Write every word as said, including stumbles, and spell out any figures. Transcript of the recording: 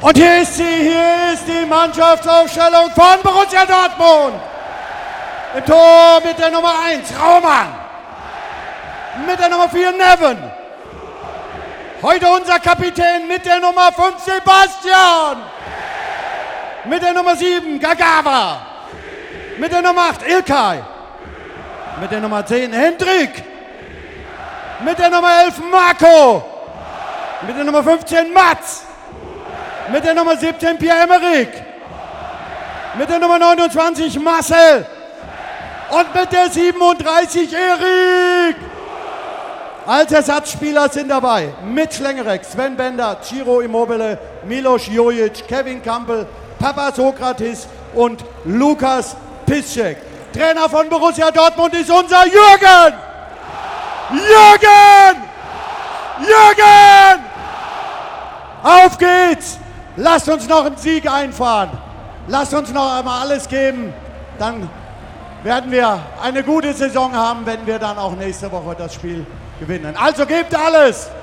Und hier ist sie, hier ist die Mannschaftsaufstellung von Borussia Dortmund. Im Tor mit der Nummer eins, Raumann. Mit der Nummer vier, Neven. Heute unser Kapitän mit der Nummer fünf, Sebastian. Mit der Nummer sieben, Gagawa. Mit der Nummer acht, Ilkay. Mit der Nummer zehn, Hendrik. Mit der Nummer elf, Marco. Mit der Nummer fünfzehn, Mats. Mit der Nummer siebzehn, Pierre-Emerick. Mit der Nummer neunundzwanzig, Marcel. Und mit der siebenunddreißig, Erik. Als Ersatzspieler sind dabei mit Schlengerek, Sven Bender, Ciro Immobile, Milos Jojic, Kevin Campbell, Papa Sokratis und Lukas Piszczek. Trainer von Borussia Dortmund ist unser Jürgen! Jürgen! Jürgen! Auf geht's! Lasst uns noch einen Sieg einfahren. Lasst uns noch einmal alles geben. Dann werden wir eine gute Saison haben, wenn wir dann auch nächste Woche das Spiel gewinnen. Also gebt alles!